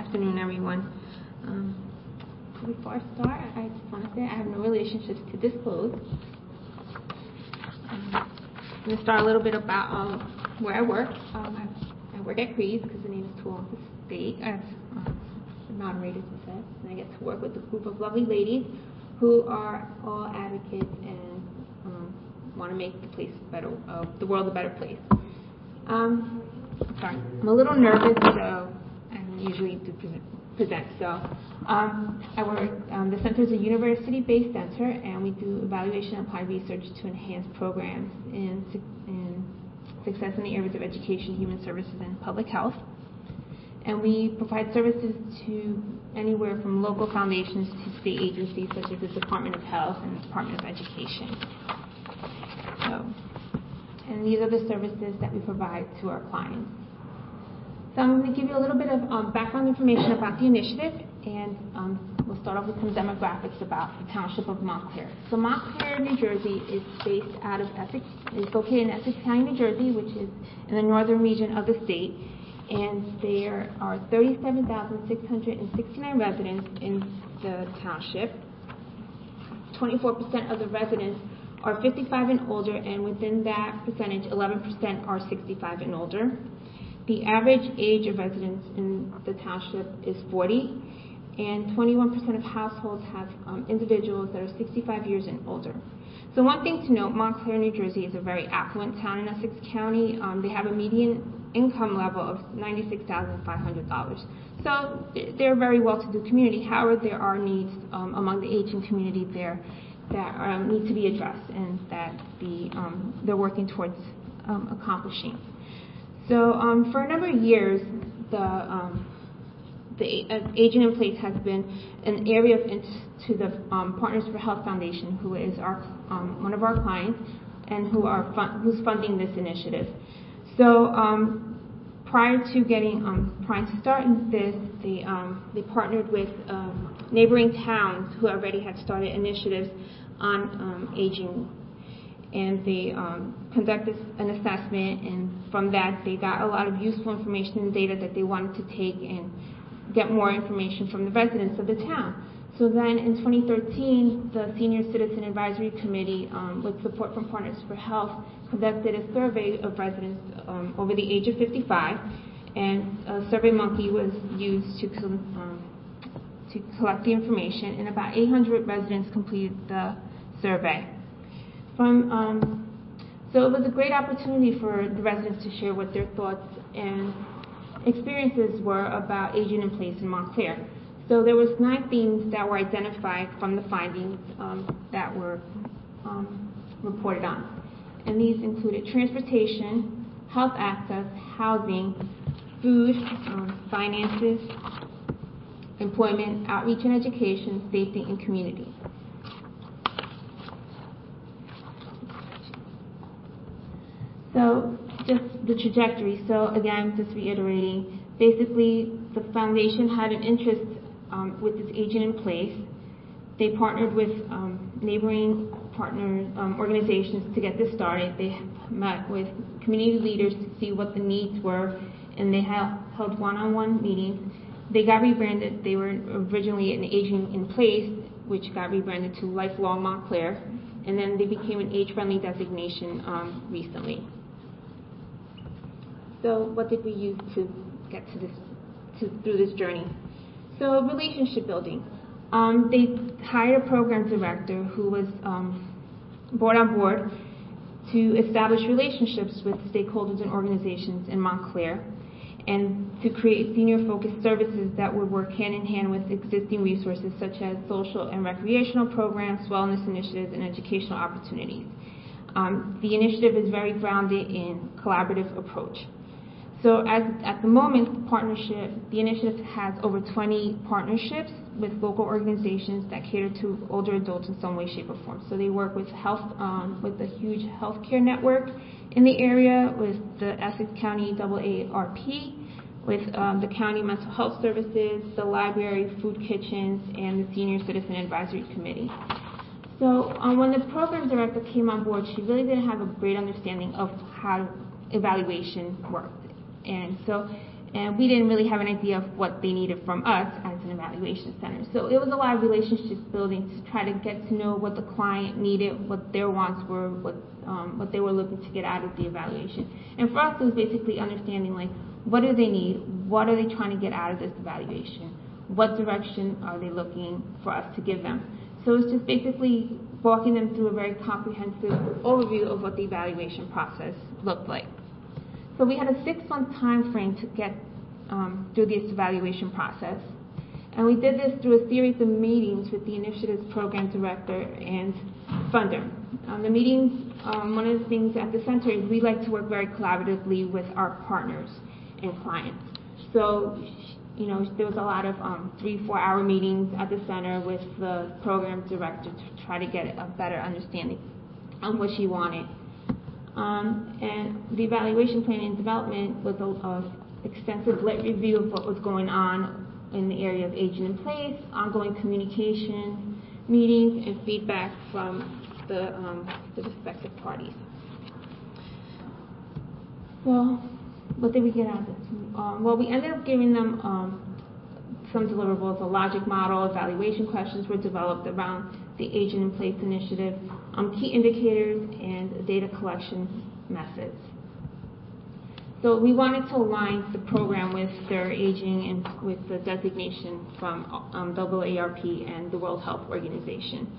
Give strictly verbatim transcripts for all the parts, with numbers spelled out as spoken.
afternoon, everyone. Um, before I start, I just want to say I have no relationships to disclose. Um, I'm going to start a little bit about um, where I work. Um, I, I work at Crees because the name is Tualatin State, as um, the moderator said, and I get to work with a group of lovely ladies who are all advocates and um, want to make the place better, uh, the world a better place. Um, sorry, I'm a little nervous, so I usually do present. So um, I work. Um, the center is a university-based center, and we do evaluation and applied research to enhance programs in, in success in the areas of education, human services, and public health. And we provide services to anywhere from local foundations to state agencies such as the Department of Health and the Department of Education. So, and these are the services that we provide to our clients. So I'm going to give you a little bit of um, background information about the initiative, and um, we'll start off with some demographics about the township of Montclair. So Montclair, New Jersey is based out of Essex, is located in Essex County, New Jersey, which is in the northern region of the state, and there are thirty-seven thousand six hundred sixty-nine residents in the township. twenty-four percent of the residents are fifty-five and older, and within that percentage, eleven percent are sixty-five and older. The average age of residents in the township is forty, and twenty-one percent of households have um, individuals that are sixty-five years and older. So one thing to note, Montclair, New Jersey is a very affluent town in Essex County. Um, they have a median income level of ninety-six thousand five hundred dollars. So they're a very well-to-do community. However, there are needs um, among the aging community there that um, need to be addressed and that the, um, they're working towards um, accomplishing. So um, for a number of years, the, um, the uh, Aging in Place has been an area of interest to the um, Partners for Health Foundation, who is our, um, one of our clients and who are fun- who's funding this initiative. So um, prior to getting um, prior to starting this, they um, they partnered with um, neighboring towns who already had started initiatives on um, aging, and they um, conducted an assessment, and from that they got a lot of useful information and data that they wanted to take and get more information from the residents of the town. So then in twenty thirteen, the Senior Citizen Advisory Committee, um, with support from Partners for Health, conducted a survey of residents um, over the age of fifty-five, and a SurveyMonkey was used to, um, to collect the information, and about eight hundred residents completed the survey. From, um, so it was a great opportunity for the residents to share what their thoughts and experiences were about aging in place in Montclair. So there was nine themes that were identified from the findings um, that were um, reported on. And these included transportation, health access, housing, food, um, finances, employment, outreach and education, safety, and community. So just the trajectory. So again, just reiterating, basically the foundation had an interest um, with this Aging in Place. They partnered with um, neighboring partner um, organizations to get this started. They met with community leaders to see what the needs were, and they have held one-on-one meetings. They got rebranded. They were originally an Aging in Place, which got rebranded to Lifelong Montclair, and then they became an age-friendly designation um, recently. So what did we use to get to this, to, through this journey? So relationship building. Um, they hired a program director who was um, brought on board to establish relationships with stakeholders and organizations in Montclair, and to create senior-focused services that would work hand-in-hand with existing resources such as social and recreational programs, wellness initiatives, and educational opportunities. Um, the initiative is very grounded in collaborative approach. So as, at the moment, the partnership, the initiative has over twenty partnerships with local organizations that cater to older adults in some way, shape, or form. So they work with health, um, with a huge healthcare network in the area, with the Essex County double A R P, with um, the County Mental Health Services, the library, food kitchens, and the Senior Citizen Advisory Committee. So um, when the program director came on board, she really didn't have a great understanding of how evaluation worked. And so And we didn't really have an idea of what they needed from us as an evaluation center. So it was a lot of relationship building to try to get to know what the client needed, what their wants were, what um, what they were looking to get out of the evaluation. And for us, it was basically understanding, like, what do they need? What are they trying to get out of this evaluation? What direction are they looking for us to give them? So it's just basically walking them through a very comprehensive overview of what the evaluation process looked like. So we had a six-month time frame to get um, through this evaluation process. And we did this through a series of meetings with the initiative's program director and funder. Um, the meetings, um, one of the things at the center is we like to work very collaboratively with our partners and clients. So, you know, there was a lot of um, three, four-hour meetings at the center with the program director to try to get a better understanding of what she wanted. Um, and the evaluation plan and development was an extensive lit review of what was going on in the area of aging in place, ongoing communication, meetings, and feedback from the, um, the respective parties. So, what did we get out of this? Um, well, we ended up giving them um, some deliverables. A logic model, evaluation questions were developed around the Aging in Place initiative, um, key indicators, and data collection methods. So we wanted to align the program with their aging and with the designation from um, A A R P and the World Health Organization.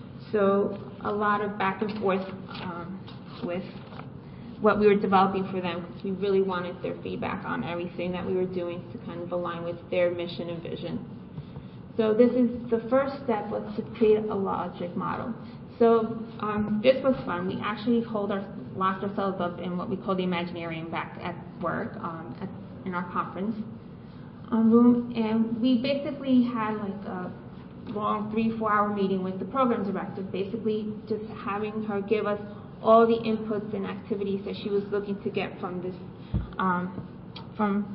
So a lot of back and forth um, with what we were developing for them, because we really wanted their feedback on everything that we were doing to kind of align with their mission and vision. So this is the first step, was to create a logic model. So um, this was fun. We actually hold our, locked ourselves up in what we call the Imaginarium back at work, um, at, in our conference um, room, and we basically had like a long three, four hour meeting with the program director, basically just having her give us all the inputs and activities that she was looking to get from this, um, from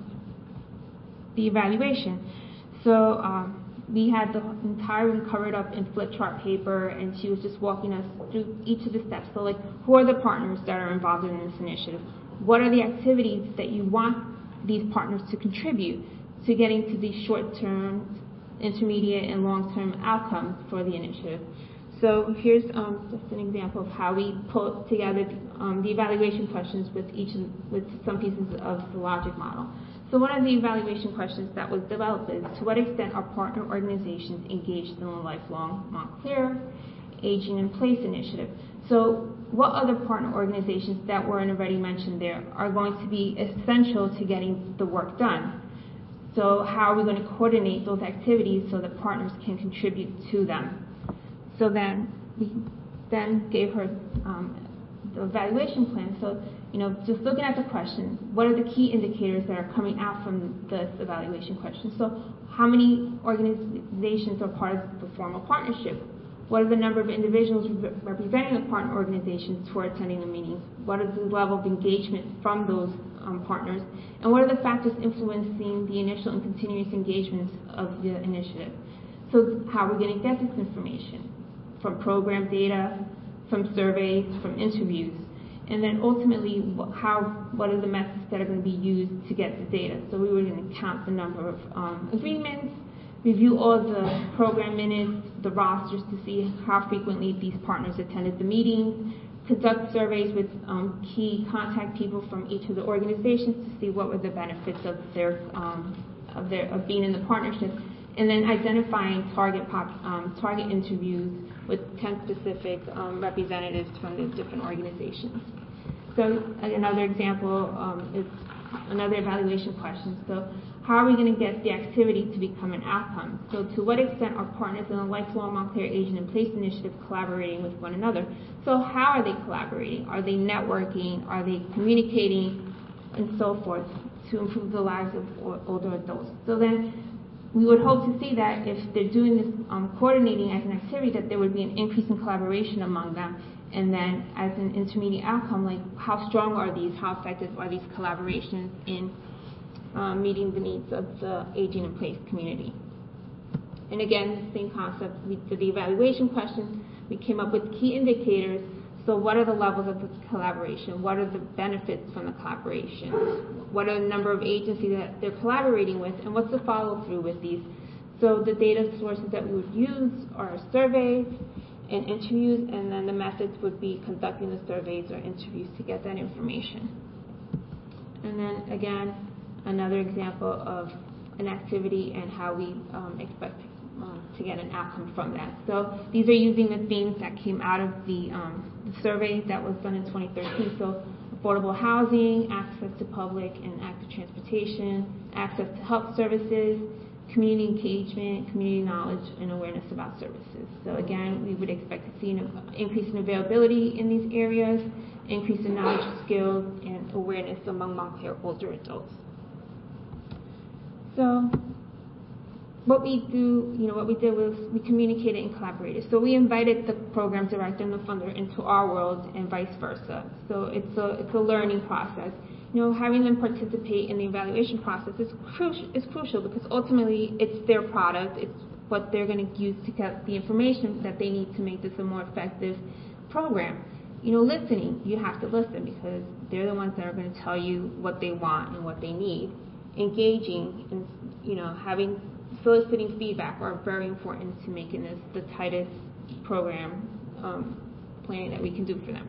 the evaluation. So um, we had the entire room covered up in flip chart paper, and she was just walking us through each of the steps. So, like, who are the partners that are involved in this initiative? What are the activities that you want these partners to contribute to getting to these short-term, intermediate, and long-term outcomes for the initiative? So here's um, just an example of how we put together um, the evaluation questions with each of, with some pieces of the logic model. So one of the evaluation questions that was developed is, to what extent are partner organizations engaged in the Lifelong Montclair Aging in Place initiative? So what other partner organizations that weren't already mentioned there are going to be essential to getting the work done? So how are we going to coordinate those activities so that partners can contribute to them? So then we then gave her um, the evaluation plan. So, you know, just looking at the question, what are the key indicators that are coming out from this evaluation question? So how many organizations are part of the formal partnership? What are the number of individuals representing the partner organizations who are attending the meetings? What is the level of engagement from those um, partners? And what are the factors influencing the initial and continuous engagements of the initiative? So how are we going to get this information? From program data, from surveys, from interviews, and then ultimately, how, what are the methods that are going to be used to get the data? So we were going to count the number of um, agreements, review all the program minutes, the rosters to see how frequently these partners attended the meetings, conduct surveys with um, key contact people from each of the organizations to see what were the benefits of their um, of their of being in the partnership, and then identifying target pop, um, target interviews with ten specific um, representatives from the different organizations. So another example um, is another evaluation question. So how are we going to get the activity to become an outcome? So to what extent are partners in the Lifelong Montclair Aging in Place initiative collaborating with one another? So how are they collaborating? Are they networking? Are they communicating? And so forth, to improve the lives of older adults. So then we would hope to see that if they're doing this um, coordinating as an activity, that there would be an increase in collaboration among them. And then as an intermediate outcome, like how strong are these, how effective are these collaborations in um, meeting the needs of the aging in place community. And again, the same concept, we did the evaluation questions, we came up with key indicators So what are the levels of the collaboration? What are the benefits from the collaboration? What are the number of agencies that they're collaborating with, and what's the follow-through with these? So the data sources that we would use are surveys and interviews, and then the methods would be conducting the surveys or interviews to get that information. And then again, another example of an activity and how we um, expect um, to get an outcome from that. So these are using the themes that came out of the, um, the survey that was done in twenty thirteen. So affordable housing, access to public and active transportation, access to health services, community engagement, community knowledge, and awareness about services. So again, we would expect to see an increase in availability in these areas, increase in knowledge, skills, and awareness among long-term older adults. So what we do, you know, what we did was we communicated and collaborated. So we invited the program director and the funder into our world and vice versa. So it's a, it's a learning process. You know, having them participate in the evaluation process is crucial, is crucial because ultimately it's their product, it's what they're going to use to get the information that they need to make this a more effective program. You know, listening, you have to listen because they're the ones that are going to tell you what they want and what they need. Engaging and, you know, having soliciting feedback are very important to making this the tightest program um, planning that we can do for them.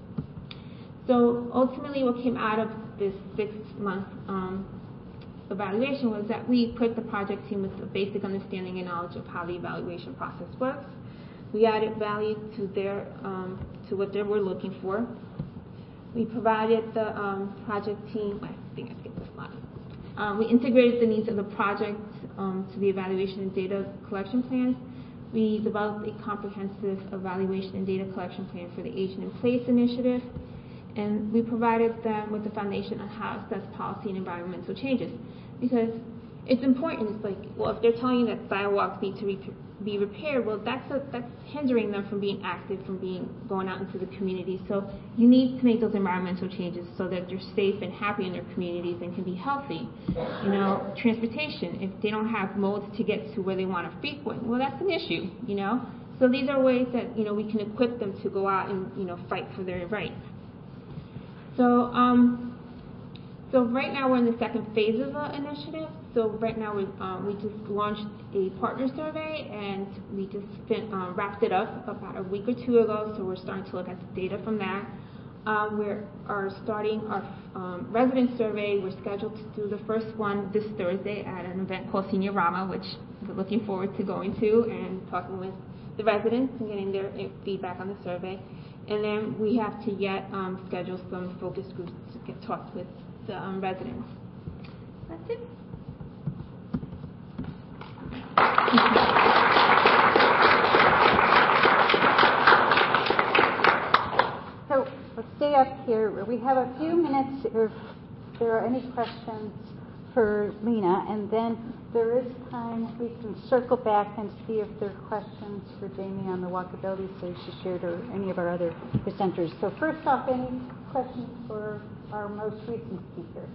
So ultimately what came out of this six-month um, evaluation was that we equipped the project team with a basic understanding and knowledge of how the evaluation process works. We added value to their um, to what they were looking for. We provided the um, project team, I think I skipped this slide. Um, we integrated the needs of the project um, to the evaluation and data collection plans. We developed a comprehensive evaluation and data collection plan for the Aging in Place initiative. And we provided them with the foundation on how to assess policy and environmental changes. Because it's important, it's like, well, if they're telling you that sidewalks need to re be repaired, well, that's, a, that's hindering them from being active, from being going out into the community. So you need to make those environmental changes so that they're safe and happy in their communities and can be healthy. You know, transportation, if they don't have modes to get to where they want to frequent, well, that's an issue, you know. So these are ways that, you know, we can equip them to go out and, you know, fight for their rights. So, um, so right now we're in the second phase of the initiative. So right now we um, we just launched a partner survey and we just fin um, wrapped it up about a week or two ago. So we're starting to look at the data from that. Um, we are starting our um, resident survey. We're scheduled to do the first one this Thursday at an event called Senior Rama, which we're looking forward to going to and talking with the residents and getting their feedback on the survey. And then we have to yet um, schedule some focus groups to get talked with the um, residents. That's it. So let's stay up here. We have a few minutes if there are any questions for Lena, and then there is time we can circle back and see if there are questions for Jamie on the walkability stage she shared or any of our other presenters. So first off, any questions for our most recent speaker?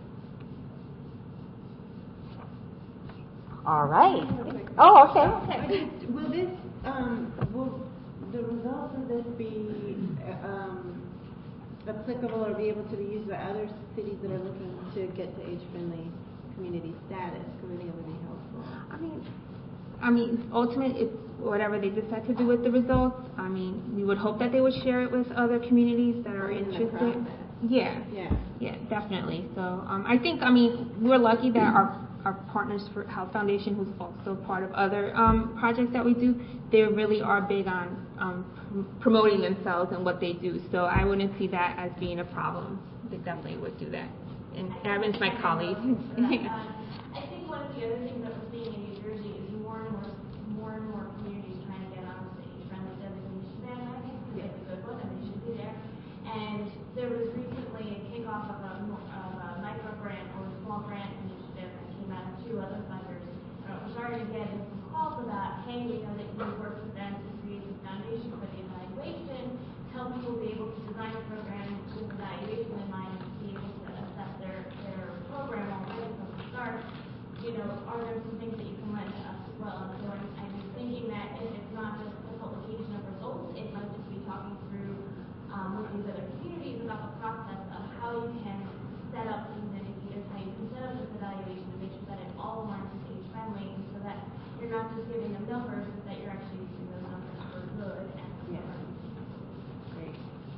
All right. Oh, okay. okay. Will this, um, will the results of this be um, applicable or be able to be used by other cities that are looking to get to age-friendly community status? Because I think it would be helpful. I mean, I mean, ultimately, it's whatever they decide to do with the results. I mean, we would hope that they would share it with other communities that are In interested. Yeah. Yeah. Yeah, definitely. So um, I think, I mean, we're lucky that our our partners for Health Foundation, who's also part of other um, projects that we do, they really are big on um, pr promoting themselves and what they do. So I wouldn't see that as being a problem. They definitely would do that. And Evan's my colleague. I think one of the other things that we're seeing in New Jersey is more and more, more and more communities trying to get on the age-friendly designation bandwagon. It's a good one, and they should be there. And there was recently a kickoff of a, of a micro grant or a small grant initiative that came out of two other funders. Uh, we're starting to get some calls about, hey, we know that you work with them to create the foundation for the evaluation, help people be able to design a program with evaluation in mind and be able to assess their, their program already from the start. You know, are there some things that you can lend to us as well? So I'm, I'm thinking that if it's not just the publication of results, it might just be talking through um, not just giving them numbers, but that you're actually using those numbers for good and for Yeah. harm. Great.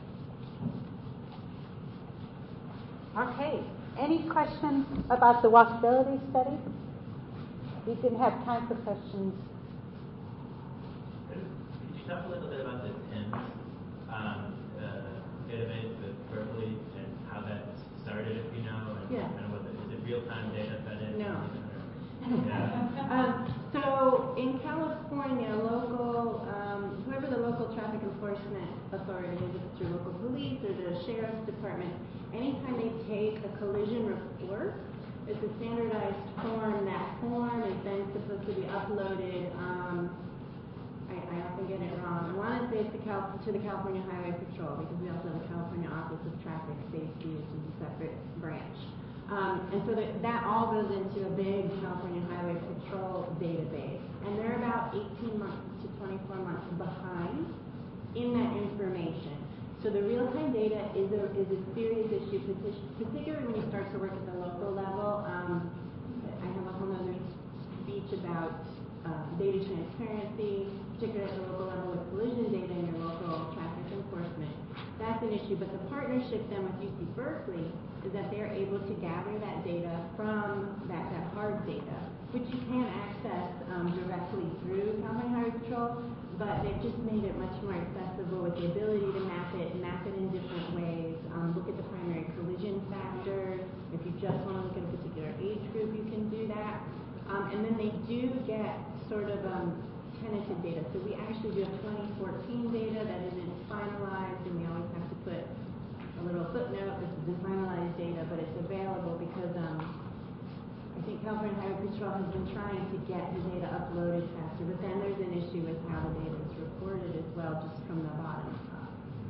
Okay, any questions about the walkability study? We didn't have time for questions. Could you talk a little bit about the T I M S um, uh, database with Berkeley and how that started, if you know, and Yeah. kind of what the, is it real-time data fed in? No. Yeah. Um, so in California, local, um, whoever the local traffic enforcement authority is, if it's your local police or the sheriff's department, anytime they take a collision report, it's a standardized form. That form is then supposed to be uploaded. Um, I, I often get it wrong. I want to say it's the Cal- to the California Highway Patrol, because we also have a California Office of Traffic Safety, which is a separate branch. Um, and so that, that all goes into a big California Highway Patrol database. And they're about eighteen months to twenty-four months behind in that information. So the real-time data is a, is a serious issue, particularly when you start to work at the local level. Um, I have a whole other speech about uh, data transparency, particularly at the local level with collision data in your local traffic enforcement. That's an issue, but the partnership then with U C Berkeley is that they're able to gather that data from that, that hard data, which you can access um, directly through California Highway Patrol, but they've just made it much more accessible with the ability to map it, map it in different ways, um, look at the primary collision factors. If you just want to look at a particular age group, you can do that. Um, and then they do get sort of um, tentative data. So we actually do have twenty fourteen data that isn't finalized, and we always have to put a little footnote, this is the finalized data, but it's available because um, I think California Highway Patrol has been trying to get the data uploaded faster, but then there's an issue with how the data is reported as well, just from the bottom up.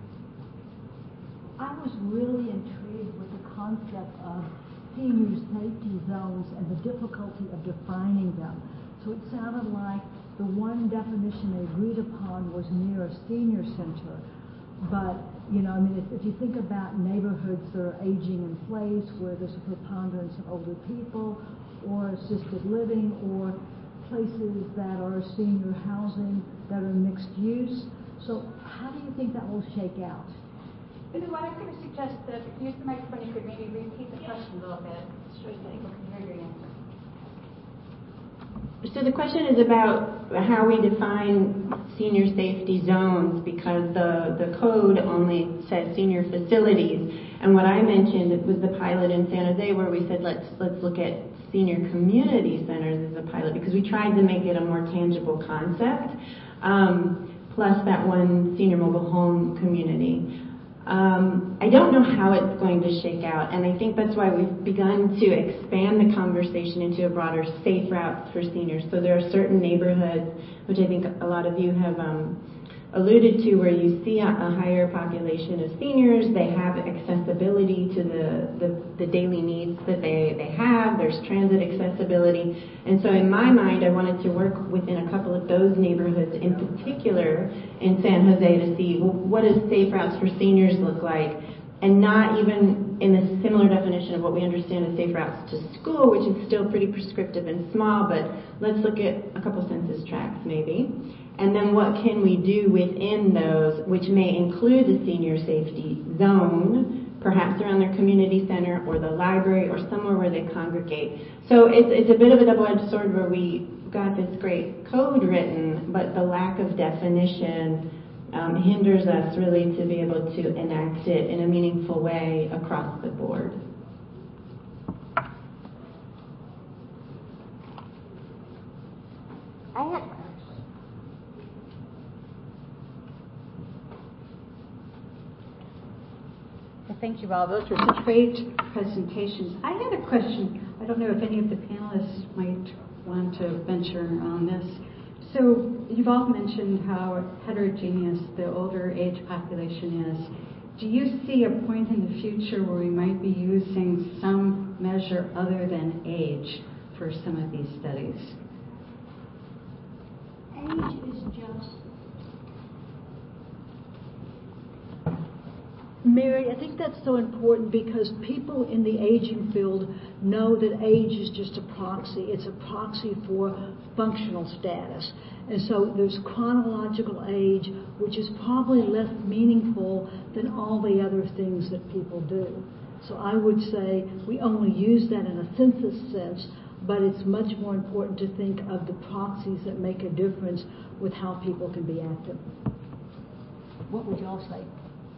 I was really intrigued with the concept of senior safety zones and the difficulty of defining them. So it sounded like the one definition they agreed upon was near a senior center. But, you know, I mean, if, if you think about neighborhoods that are aging in place where there's a preponderance of older people, or assisted living, or places that are senior housing that are mixed use. So how do you think that will shake out? Bindu, what I'm going to suggest that if you use the microphone, you could maybe repeat the question a little bit so that people can hear your answer. So the question is about how we define senior safety zones, because the, the code only says senior facilities. And what I mentioned was the pilot in San Jose, where we said let's let's look at senior community centers as a pilot, because we tried to make it a more tangible concept, um, plus that one senior mobile home community. Um, I don't know how it's going to shake out, and I think that's why we've begun to expand the conversation into a broader safe routes for seniors. So there are certain neighborhoods, which I think a lot of you have um, alluded to, where you see a, a higher population of seniors. They have accessibility to the, the, the daily needs that they, they have. There's transit accessibility. And so in my mind, I wanted to work within a couple of those neighborhoods, in particular in San Jose, to see, well, what does safe routes for seniors look like? And not even in the similar definition of what we understand as safe routes to school, which is still pretty prescriptive and small, but let's look at a couple census tracts maybe. And then what can we do within those, which may include the senior safety zone, perhaps around their community center or the library or somewhere where they congregate. So it's, it's a bit of a double-edged sword, where we got this great code written, but the lack of definition um, hinders us really to be able to enact it in a meaningful way across the board. I had Well, thank you all. Those were such great presentations. I had a question. I don't know if any of the panelists might want to venture on this. So you've all mentioned how heterogeneous the older age population is. Do you see a point in the future where we might be using some measure other than age for some of these studies? Age is just Mary, I think that's so important because people in the aging field know that age is just a proxy. It's a proxy for functional status. And so there's chronological age, which is probably less meaningful than all the other things that people do. So I would say we only use that in a census sense, but it's much more important to think of the proxies that make a difference with how people can be active. What would y'all say?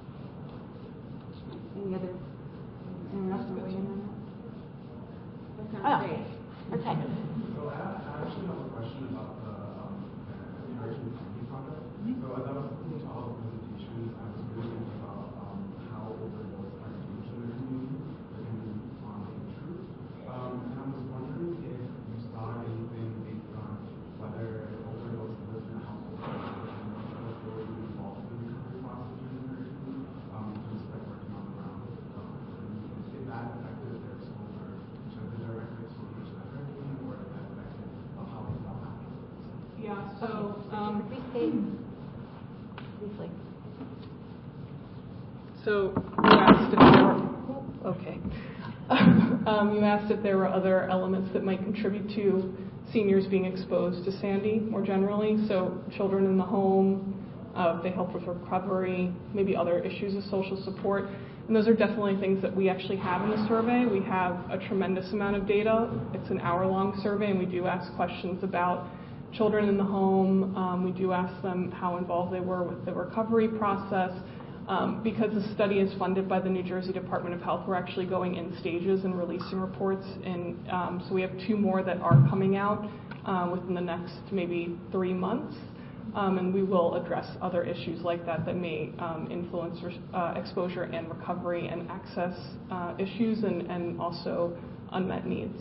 Any other, anyone else want to weigh in on that? That sounds Oh, great. okay. So I I actually have a question about the um, Emerging Thinking Project. So as I was listening to all the presentations, I was really thinking about um, how overdose are used in the community, depending on the truth. Um, and I was wondering if you saw anything based on whether overdose lives in a household and was really involved in the recovery process during the nursing, um, just like working on the ground. Um, and if that affected their exposure to the direct exposure to that hurricane, or if that affected of how they felt afterwards. Yeah, so, um, Please state briefly. so you asked if there were, okay. um, you asked if there were other elements that might contribute to seniors being exposed to Sandy more generally. So children in the home, uh, if they help with recovery, maybe other issues of social support. And those are definitely things that we actually have in the survey. We have a tremendous amount of data. It's an hour-long survey, and we do ask questions about children in the home. Um, we do ask them how involved they were with the recovery process. Um, because the study is funded by the New Jersey Department of Health, we're actually going in stages and releasing reports. And um, so we have two more that are coming out uh, within the next maybe three months. Um, and we will address other issues like that that may um, influence uh, exposure and recovery and access uh, issues and, and also unmet needs.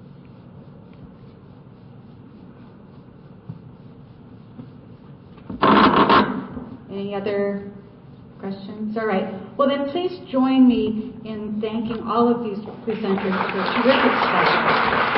Any other questions? All right. Well, then please join me in thanking all of these presenters for terrific sessions.